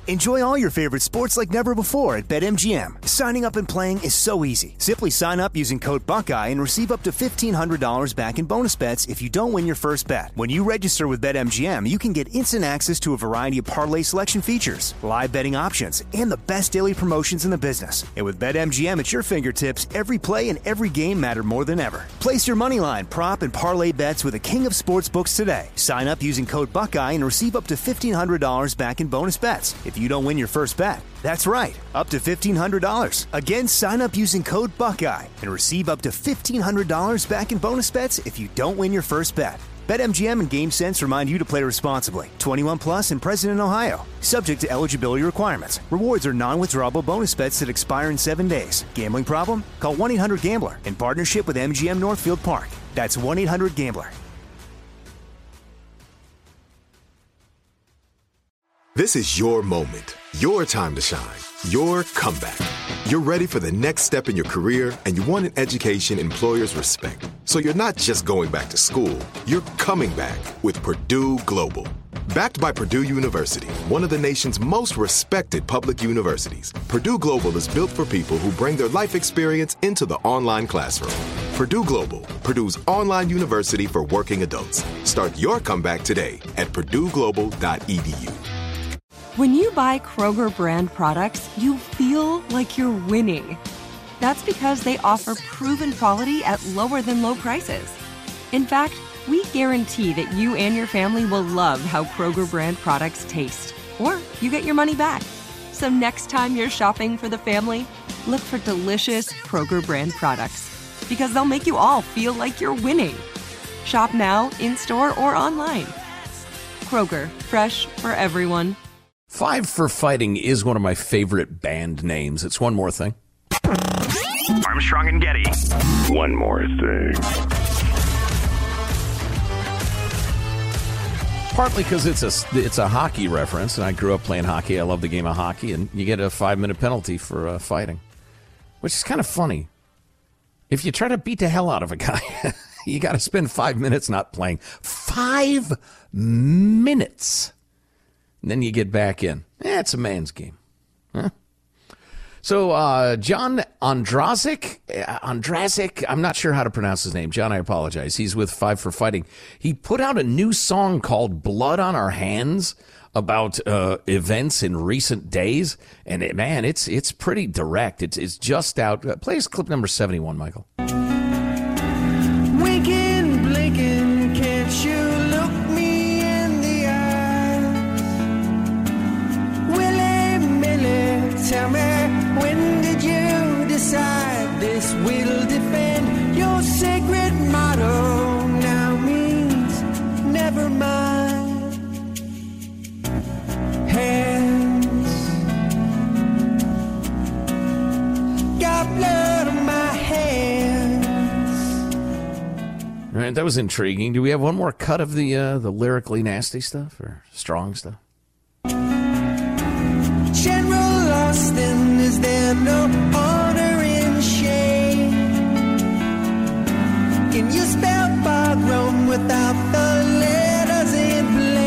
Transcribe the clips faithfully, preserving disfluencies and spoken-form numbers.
Enjoy all your favorite sports like never before at BetMGM. Signing up and playing is so easy. Simply sign up using code Buckeye and receive up to fifteen hundred dollars back in bonus bets if you don't win your first bet. When you register with BetMGM, you can get instant access to a variety of parlay selection features, live betting options, and the best daily promotions in the business. And with BetMGM at your fingertips, every play and every game matter more than ever. Place your moneyline, prop, and parlay bets with the king of sportsbooks today. Sign up using code Buckeye and receive up to fifteen hundred dollars back in bonus bets if you don't win your first bet. That's right, up to fifteen hundred dollars. Again, sign up using code Buckeye and receive up to fifteen hundred dollars back in bonus bets if you don't win your first bet. BetMGM and GameSense remind you to play responsibly. twenty-one plus and present in Ohio. Subject to eligibility requirements. Rewards are non-withdrawable bonus bets that expire in seven days. Gambling problem? Call one eight hundred gambler in partnership with M G M Northfield Park. That's one eight hundred gambler. This is your moment, your time to shine, your comeback. You're ready for the next step in your career, and you want an education employers respect. So you're not just going back to school, you're coming back with Purdue Global. Backed by Purdue University, one of the nation's most respected public universities, Purdue Global is built for people who bring their life experience into the online classroom. Purdue Global, Purdue's online university for working adults. Start your comeback today at purdue global dot e d u. When you buy Kroger brand products, you feel like you're winning. That's because they offer proven quality at lower than low prices. In fact, we guarantee that you and your family will love how Kroger brand products taste, or you get your money back. So next time you're shopping for the family, look for delicious Kroger brand products, because they'll make you all feel like you're winning. Shop now, in-store, or online. Kroger, fresh for everyone. Five for Fighting is one of my favorite band names. It's One More Thing. Armstrong and Getty. One more thing. Partly because it's a, it's a hockey reference, and I grew up playing hockey. I love the game of hockey, and you get a five-minute penalty for uh, fighting, which is kind of funny. If you try to beat the hell out of a guy, you got to spend five minutes not playing. Five minutes. And then you get back in. Eh, it's a man's game. Huh? So uh, John Ondrasik, Ondrasik, I'm not sure how to pronounce his name. John, I apologize. He's with Five for Fighting. He put out a new song called Blood on Our Hands about uh, events in recent days. And, it, man, it's it's pretty direct. It's, it's just out. Uh, play us clip number seventy-one, Michael. Winking, blinking, can't you look me in the eye? Willy, Millie, tell me, when did you decide this will defend your sacred motto? Now means never mind. Hands got blood on my hands. All right, that was intriguing. Do we have one more cut of the uh, the lyrically nasty stuff or strong stuff? General Austin, is there no honor in shame? Can you spell pogrom without the letters in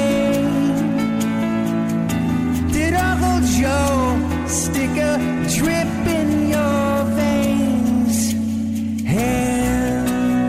blame? Did Uncle Joe stick a drip in your veins? Hands.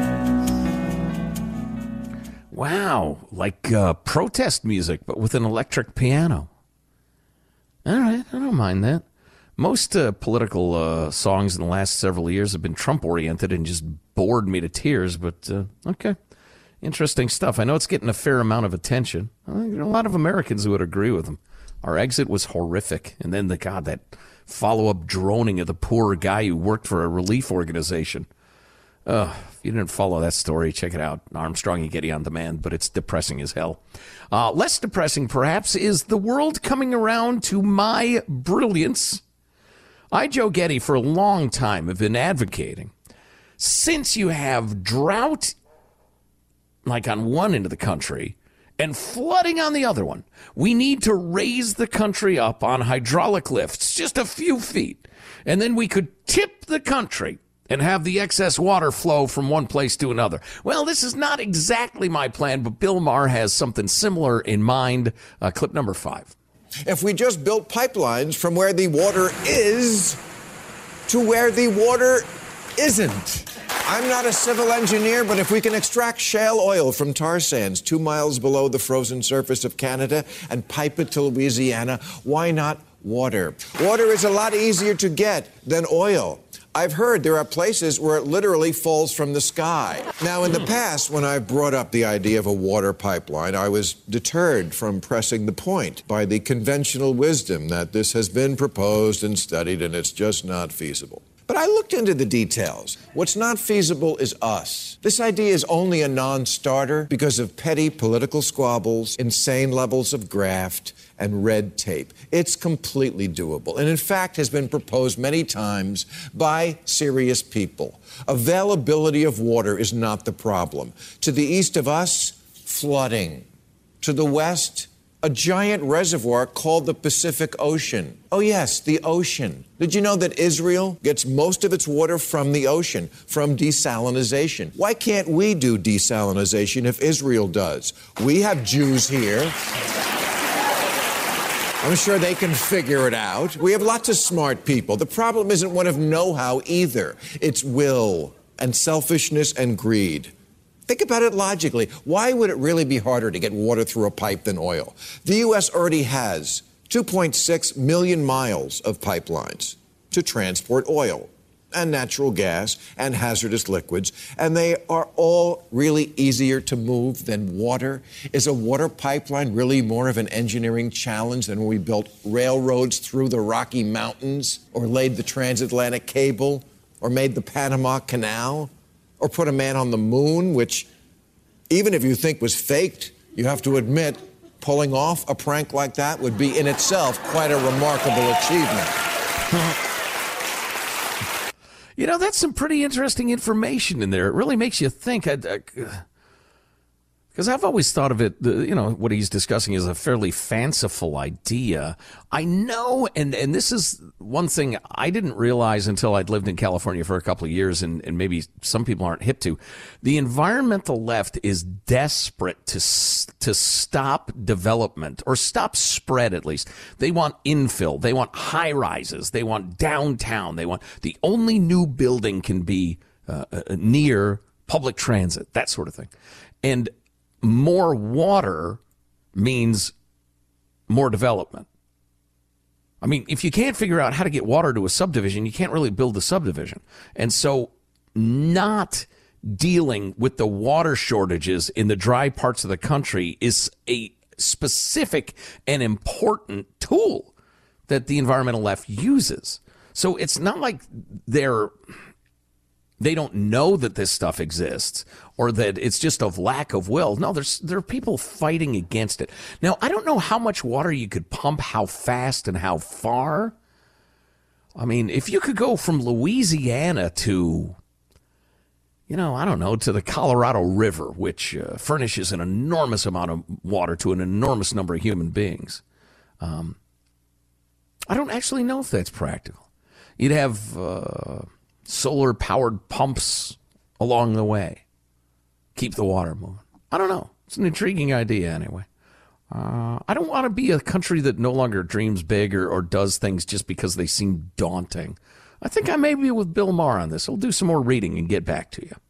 Wow, like uh, protest music, but with an electric piano. All right, I don't mind that. Most uh, political uh, songs in the last several years have been Trump-oriented and just bored me to tears, but uh, okay. Interesting stuff. I know it's getting a fair amount of attention. I think there are a lot of Americans who would agree with him. Our exit was horrific. And then, the God, that follow-up droning of the poor guy who worked for a relief organization. Uh, if you didn't follow that story, check it out. Armstrong and Getty on demand, but it's depressing as hell. Uh, less depressing, perhaps, is the world coming around to my brilliance. I, Joe Getty, for a long time have been advocating, since you have drought, like on one end of the country, and flooding on the other one, we need to raise the country up on hydraulic lifts, just a few feet, and then we could tip the country and have the excess water flow from one place to another. Well, this is not exactly my plan, but Bill Maher has something similar in mind. Uh, clip number five. if we just built pipelines from where the water is to where the water isn't. I'm not a civil engineer, but if we can extract shale oil from tar sands two miles below the frozen surface of Canada and pipe it to Louisiana, why not water? Water is a lot easier to get than oil. I've heard there are places where it literally falls from the sky. Now, in the past, when I brought up the idea of a water pipeline, I was deterred from pressing the point by the conventional wisdom that this has been proposed and studied and it's just not feasible. But I looked into the details. What's not feasible is us. This idea is only a non-starter because of petty political squabbles, insane levels of graft, and red tape. It's completely doable, and in fact has been proposed many times by serious people. Availability of water is not the problem. To the east of us, flooding. To the west, a giant reservoir called the Pacific Ocean. Oh yes, the ocean. Did you know that Israel gets most of its water from the ocean, from desalinization? Why can't we do desalinization if Israel does? We have Jews here. I'm sure they can figure it out. We have lots of smart people. The problem isn't one of know-how either. It's will and selfishness and greed. Think about it logically. Why would it really be harder to get water through a pipe than oil? The U S already has two point six million miles of pipelines to transport oil and natural gas and hazardous liquids, and they are all really easier to move than water. Is a water pipeline really more of an engineering challenge than when we built railroads through the Rocky Mountains, or laid the transatlantic cable, or made the Panama Canal, or put a man on the moon, which, even if you think was faked, you have to admit, pulling off a prank like that would be in itself quite a remarkable achievement. You know, that's some pretty interesting information in there. It really makes you think. Because I've always thought of it, you know, what he's discussing is a fairly fanciful idea. I know, and, and this is one thing I didn't realize until I'd lived in California for a couple of years, and, and maybe some people aren't hip to. The environmental left is desperate to to stop development, or stop spread at least. They want infill. They want high rises. They want downtown. They want the only new building can be uh, near public transit, that sort of thing. And more water means more development. I mean, if you can't figure out how to get water to a subdivision, you can't really build a subdivision. And so not dealing with the water shortages in the dry parts of the country is a specific and important tool that the environmental left uses. So it's not like they're... they don't know that this stuff exists, or that it's just of lack of will. No, there's there are people fighting against it. Now, I don't know how much water you could pump, how fast and how far. I mean, if you could go from Louisiana to, you know, I don't know, to the Colorado River, which uh, furnishes an enormous amount of water to an enormous number of human beings. Um, I don't actually know if that's practical. You'd have... Uh, solar-powered pumps along the way. Keep the water moving. I don't know. It's an intriguing idea anyway. Uh, I don't want to be a country that no longer dreams big or, or does things just because they seem daunting. I think I may be with Bill Maher on this. I'll do some more reading and get back to you.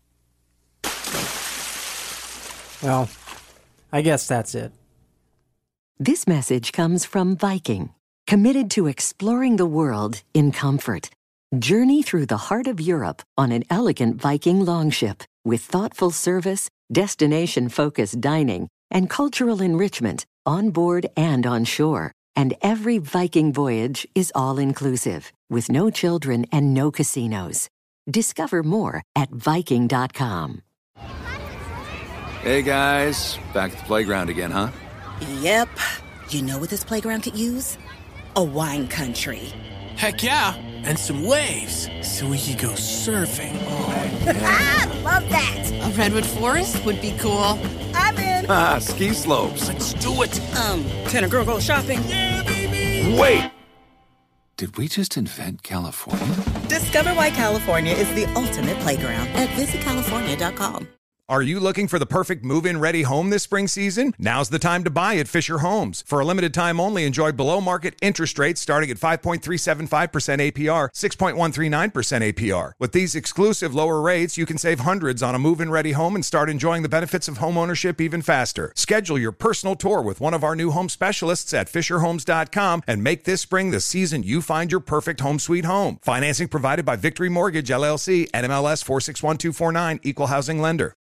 Well, I guess that's it. This message comes from Viking, committed to exploring the world in comfort. Journey through the heart of Europe on an elegant Viking longship with thoughtful service, destination-focused dining, and cultural enrichment on board and on shore. And every Viking voyage is all-inclusive, with no children and no casinos. Discover more at Viking dot com. Hey, guys. Back at the playground again, huh? Yep. You know what this playground could use? A wine country. Heck yeah, and some waves, so we could go surfing. Oh, yeah. Love that. A redwood forest would be cool. I'm in. Ah, ski slopes. Let's do it. Um, can a girl go shopping? Yeah, baby. Wait. Did we just invent California? Discover why California is the ultimate playground at visit california dot com. Are you looking for the perfect move-in ready home this spring season? Now's the time to buy at Fisher Homes. For a limited time only, enjoy below-market interest rates starting at five point three seven five percent A P R, six point one three nine percent A P R. With these exclusive lower rates, you can save hundreds on a move-in ready home and start enjoying the benefits of home ownership even faster. Schedule your personal tour with one of our new home specialists at fisher homes dot com and make this spring the season you find your perfect home sweet home. Financing provided by Victory Mortgage, L L C, N M L S four six one two four nine, Equal Housing Lender.